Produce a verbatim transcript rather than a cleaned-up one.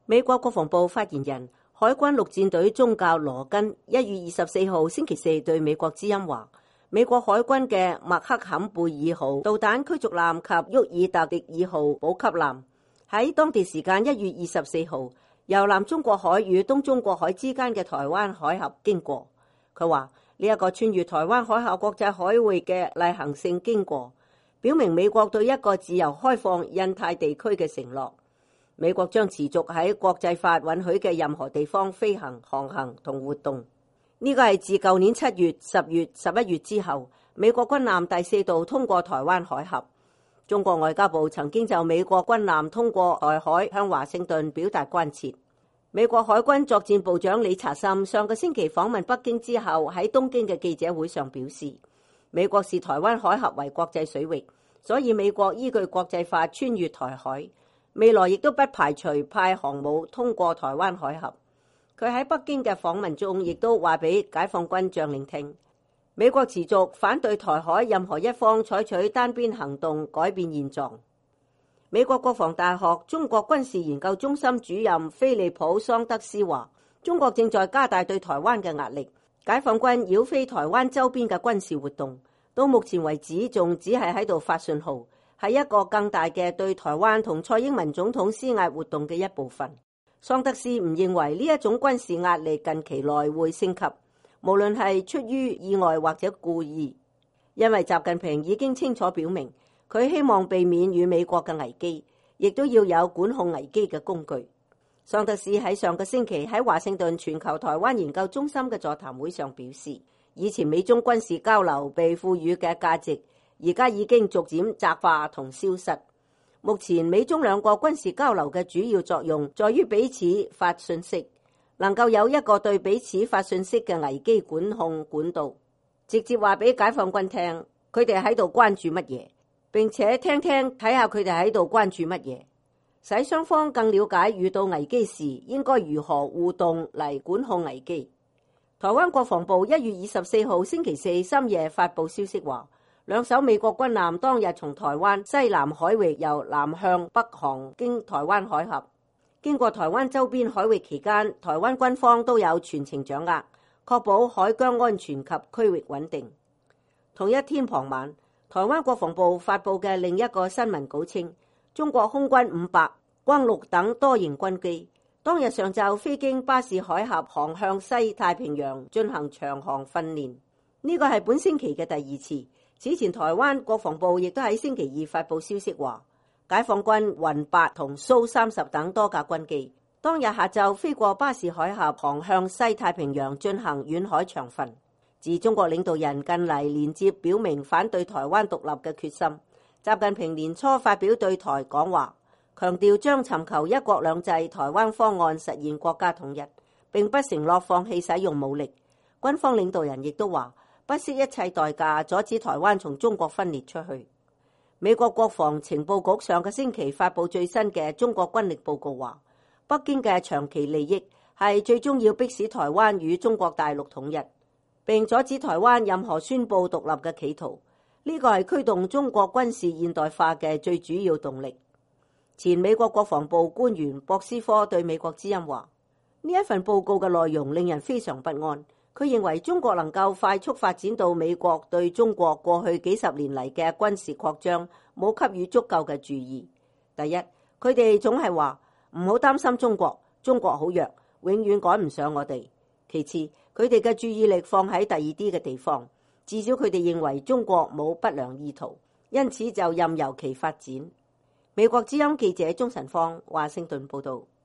美國國防部發言人、海軍陸戰隊中校羅根一月二十四號星期四對美國之音話，美國海軍嘅麥克坎貝爾號導彈驅逐艦及沃爾特迪爾號補給艦喺當地時間一月二十四號由南中國海與東中國海之間嘅台灣海峽經過。佢話呢一個穿越台灣海峽國際海域嘅例行性經過，表明美國對一個自由開放印太地區嘅承諾。美國將持續喺國際法允許嘅任何地方飛行、航行同活動。呢個係自舊年七月、十月、十一月之後，美國軍艦第四度通過台灣海峽。中國外交部曾經就美國軍艦通過台海向華盛頓表達關切。美國海軍作戰部長理查森上個星期訪問北京之後，喺東京嘅記者會上表示，美國視台灣海峽為國際水域，所以美國依據國際法穿越台海。未來亦都不排除派航母通過台灣海峽。佢喺北京嘅訪問中，亦都話俾解放軍將領聽，美國持續反對台海任何一方採取單邊行動改變現狀。美國國防大學中國軍事研究中心主任菲利普桑德斯話，中國正在加大對台灣嘅壓力，解放軍繞飛台灣周邊嘅軍事活動，到目前為止仲只係喺度發信號，係一個更大嘅對台灣同蔡英文總統施壓活動嘅一部分。桑德斯唔認為呢一種軍事壓力近期內會升級，無論係出於意外或者故意，因為習近平已經清楚表明，佢希望避免與美國嘅危機，亦都要有管控危機嘅工具。桑德斯喺上個星期喺華盛頓全球台灣研究中心嘅座談會上表示，以前美中軍事交流被賦予嘅價值，而家已經逐漸窄化同消失。目前美中兩國軍事交流嘅主要作用在於彼此發信息，能夠有一個對彼此發信息嘅危機管控管道，直接話俾解放軍聽佢哋喺度關注乜嘢，並且聽聽睇下佢哋喺度關注乜嘢，使雙方更了解遇到危機時應該如何互動嚟管控危機。台灣國防部一月二十四號星期四深夜發布消息話，兩艘美國軍艦當日從台灣西南海域由南向北航經台灣海峽，經過台灣周邊海域期間，台灣軍方都有全程掌握，確保海疆安全及區域穩定。同一天傍晚，台灣國防部發布嘅另一個新聞稿稱，中國空軍五百、轟六等多型軍機當日上晝飛經巴士海峽航向西太平洋進行長航訓練，呢個係本星期嘅第二次。此前台灣國防部亦都喺星期二發布消息話，解放軍雲八同蘇三十等多架軍機當日下晝飛過巴士海峽航向西太平洋進行遠海長訓。自中國領導人近嚟連接表明反對台灣獨立嘅決心，習近平年初發表對台講話，強調將尋求一國兩制台灣方案實現國家統一，並不承諾放棄使用武力。軍方領導人亦都話，不惜一切代價阻止台灣從中國分裂出去。美國國防情報局上個星期發布最新嘅中國軍力報告話，北京嘅長期利益係最終要迫使台灣與中國大陸統一，並阻止台灣任何宣布獨立嘅企圖。呢個係驅動中國軍事現代化嘅最主要動力。前美國國防部官員博斯科對美國之音話，呢一份報告嘅內容令人非常不安。佢認為中國能夠快速發展到美國對中國過去幾十年嚟嘅軍事擴張冇給予足夠嘅注意。第一，佢哋總係話唔好擔心中國，中國好弱，永遠趕唔上我哋。其次，佢哋嘅注意力放喺第二啲嘅地方，至少佢哋認為中國冇不良意圖，因此就任由其發展。美國之音記者鍾晨芳華盛頓報道。